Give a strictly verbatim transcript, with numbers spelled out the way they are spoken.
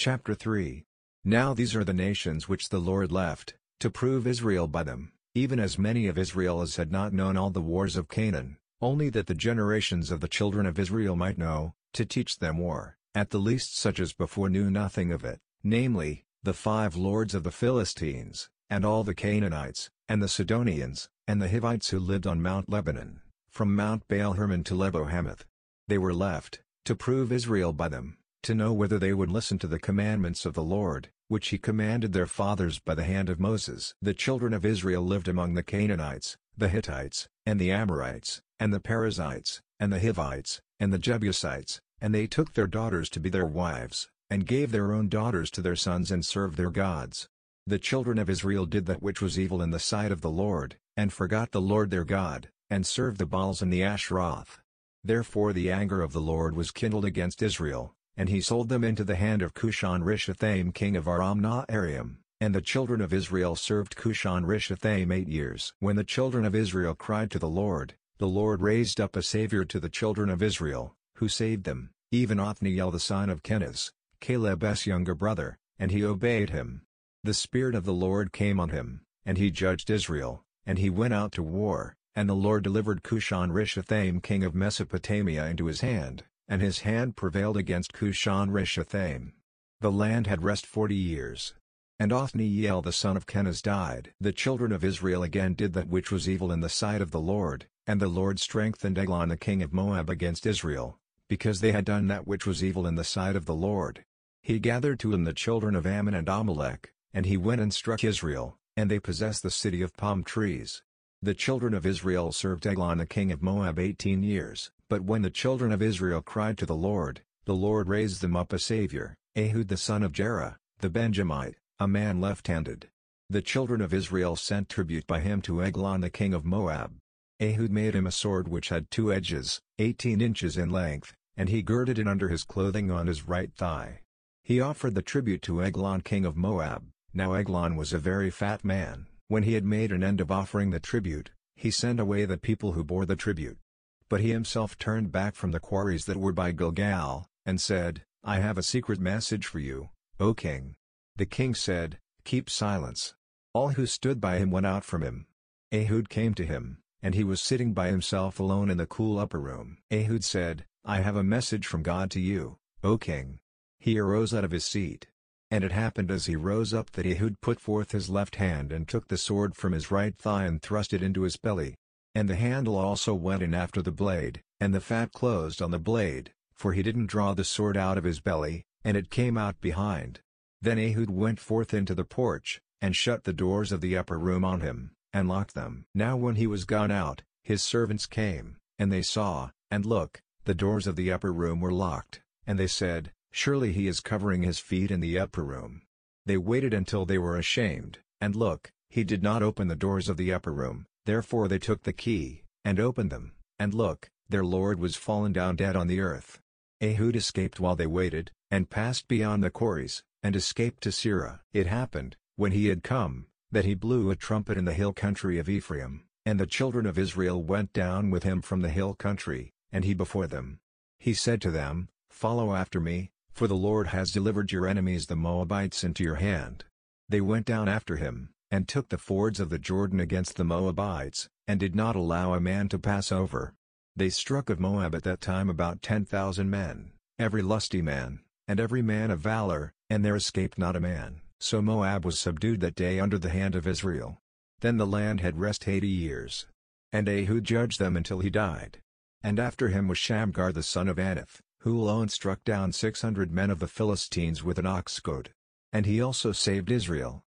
Chapter three. Now these are the nations which the Lord left, to prove Israel by them, even as many of Israel as had not known all the wars of Canaan, only that the generations of the children of Israel might know, to teach them war, at the least such as before knew nothing of it, namely, the five lords of the Philistines, and all the Canaanites, and the Sidonians, and the Hivites who lived on Mount Lebanon, from Mount Baal-Hermon to Lebo-Hamath. They were left, to prove Israel by them, to know whether they would listen to the commandments of the Lord, which he commanded their fathers by the hand of Moses. The children of Israel lived among the Canaanites, the Hittites, and the Amorites, and the Perizzites, and the Hivites, and the Jebusites, and they took their daughters to be their wives, and gave their own daughters to their sons and served their gods. The children of Israel did that which was evil in the sight of the Lord, and forgot the Lord their God, and served the Baals and the Ashtaroth. Therefore the anger of the Lord was kindled against Israel, and he sold them into the hand of Cushan-Rishathaim king of Aram-Naharaim, and the children of Israel served Cushan-Rishathaim eight years. When the children of Israel cried to the Lord, the Lord raised up a Savior to the children of Israel, who saved them, even Othniel the son of Kenaz, Caleb's younger brother, and he obeyed him. The Spirit of the Lord came on him, and he judged Israel, and he went out to war, and the Lord delivered Cushan-Rishathaim king of Mesopotamia into his hand, and his hand prevailed against Cushan-Rishathaim. The land had rest forty years. And Othniel the son of Kenaz died. The children of Israel again did that which was evil in the sight of the Lord, and the Lord strengthened Eglon the king of Moab against Israel, because they had done that which was evil in the sight of the Lord. He gathered to him the children of Ammon and Amalek, and he went and struck Israel, and they possessed the city of palm trees. The children of Israel served Eglon the king of Moab eighteen years, but when the children of Israel cried to the Lord, the Lord raised them up a Savior, Ehud the son of Jerah, the Benjamite, a man left-handed. The children of Israel sent tribute by him to Eglon the king of Moab. Ehud made him a sword which had two edges, eighteen inches in length, and he girded it under his clothing on his right thigh. He offered the tribute to Eglon king of Moab. Now Eglon was a very fat man. When he had made an end of offering the tribute, he sent away the people who bore the tribute. But he himself turned back from the quarries that were by Gilgal, and said, I have a secret message for you, O king. The king said, Keep silence. All who stood by him went out from him. Ehud came to him, and he was sitting by himself alone in the cool upper room. Ehud said, I have a message from God to you, O king. He arose out of his seat. And it happened as he rose up that Ehud put forth his left hand and took the sword from his right thigh and thrust it into his belly. And the handle also went in after the blade, and the fat closed on the blade, for he didn't draw the sword out of his belly, and it came out behind. Then Ehud went forth into the porch, and shut the doors of the upper room on him, and locked them. Now when he was gone out, his servants came, and they saw, and look, the doors of the upper room were locked, and they said, Surely he is covering his feet in the upper room. They waited until they were ashamed, and look, he did not open the doors of the upper room, therefore they took the key, and opened them, and look, their lord was fallen down dead on the earth. Ehud escaped while they waited, and passed beyond the quarries, and escaped to Seirah. It happened, when he had come, that he blew a trumpet in the hill country of Ephraim, and the children of Israel went down with him from the hill country, and he before them. He said to them, Follow after me, for the Lord has delivered your enemies the Moabites into your hand. They went down after him, and took the fords of the Jordan against the Moabites, and did not allow a man to pass over. They struck of Moab at that time about ten thousand men, every lusty man, and every man of valor, and there escaped not a man. So Moab was subdued that day under the hand of Israel. Then the land had rest eighty years. And Ehud judged them until he died. And after him was Shamgar the son of Anath, who alone struck down six hundred men of the Philistines with an ox goad. And he also saved Israel,